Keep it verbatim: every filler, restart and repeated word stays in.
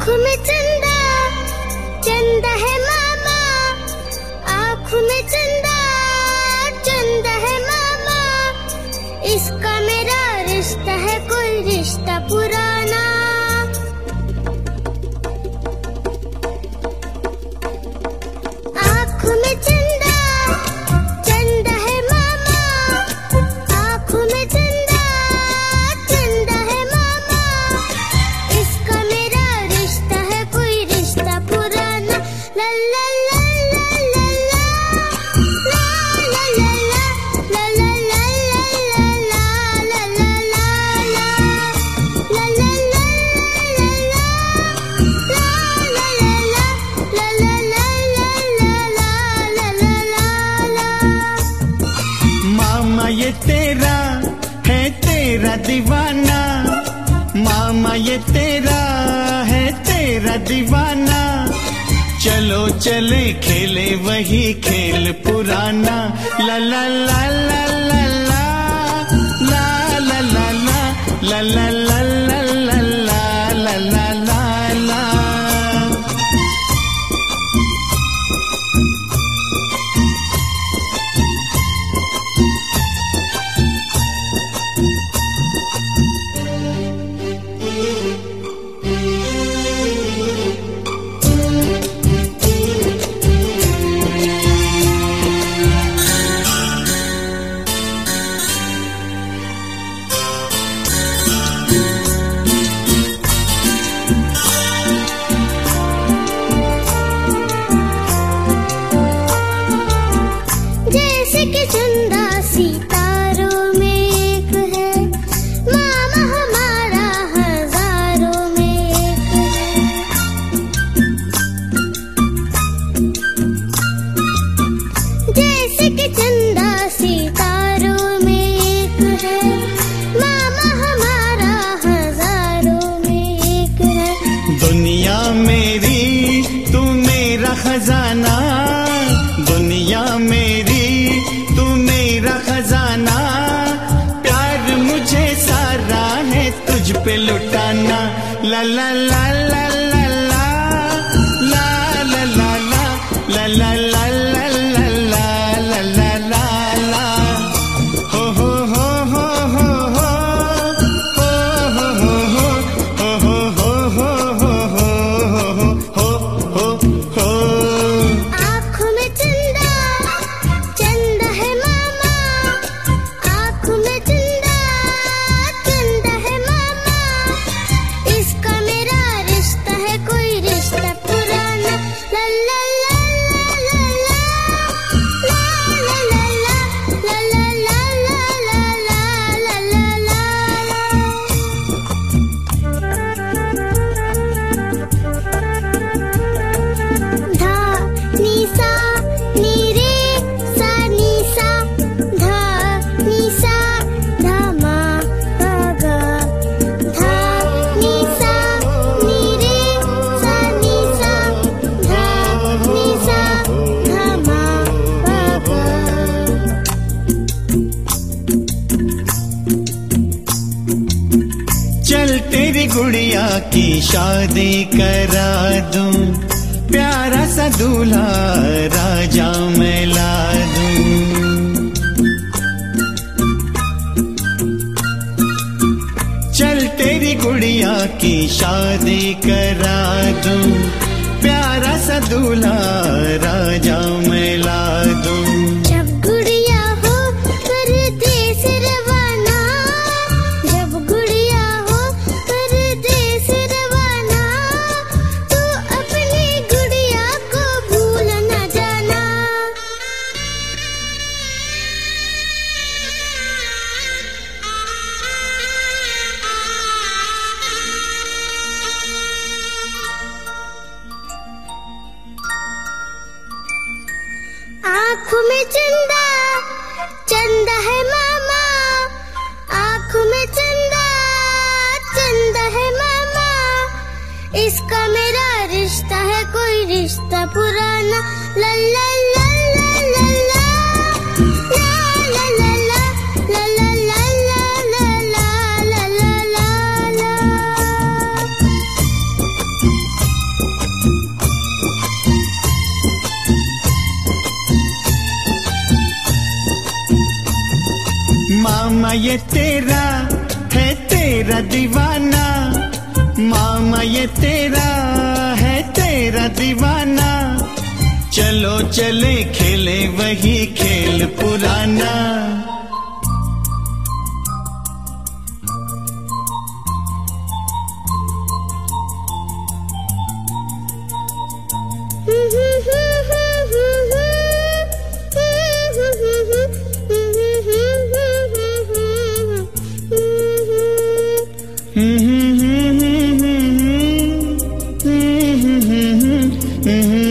आँखों में चंदा, चंदा है मामा, आँखों में चंदा, चंदा है मामा, इसका मेरा रिश्ता है कोई रिश्ता पुराना। आँखों में चंदा, चंदा है मामा, आँखों में चंदा, चंदा है मामा, इसका मेरा रिश्ता है कोई रिश्ता पुराना। ला ला ला ला ला ला, ला ला ला ला, ला ला ला ला ला, ला ला ला ला, ला ला ला ला ला, ला ला ला ला, ला ला ला ला ला, ला ला ला। मामा ये तेरा है तेरा दीवाना, मामा ये तेरा है तेरा दीवाना, चलो चले खेले वही खेल पुराना। ला ला ला ला ला ला, ला ला ला ला, ला ला ला ला ला, ला ला ला ला। जैसे कि चंदा सितारों में एक है, मामा हमारा हजारों में एक है। जैसे कि चंदा सितारों में एक है, मामा हमारा हजारों में एक है। दुनिया मेरी तू मेरा खजाना, दुनिया मेरी तू मेरा खजाना, प्यार मुझे सारा है तुझ पे लुटाना। ला ला ला ला ला ला, ला ला ला ला, ला ला ला ला ला, ला ला ला ला। हो हो हो हो हो हो, हो हो हो हो, हो हो हो हो हो, हो हो हो। आँखों में चंदा, चंदा है मामा, आँखों में चंदा, चंदा है मामा, इसका मेरा रिश्ता है कोई रिश्ता पुराना। ला ला ला ला ला ला, ला ला ला ला, ला ला ला ला ला, ला ला ला। धा नी सा नी रे सा नी सा, धा नी सा धा मा गा गा, धा नी सा नी रे सा नी सा, धा नी सा धा मा गा गा। चल तेरी गुड़िया की शादी करा दूं, प्यारा सा दूल्हा राजा मैं ला दूं। चल तेरी गुड़िया की शादी करा दूं, प्यारा सा दूल्हा राजा मैं ला दूं। जब गुड़िया हो परदेस रवाना, जब गुड़िया हो परदेस रवाना, तू अपनी गुड़िया को भूल न जाना। आँखों में चंदा, चंदा है मामा, आँखों में चंदा, चंदा है मामा, इसका मेरा रिश्ता है कोई रिश्ता पुराना। ला ला ला ला ला ला, ला ला ला ला, ला ला ला ला ला, ला ला ला ला। ये तेरा है तेरा दीवाना, मामा ये तेरा है तेरा दीवाना। चलो चले खेले वही खेल पुराना। Mm-hmm.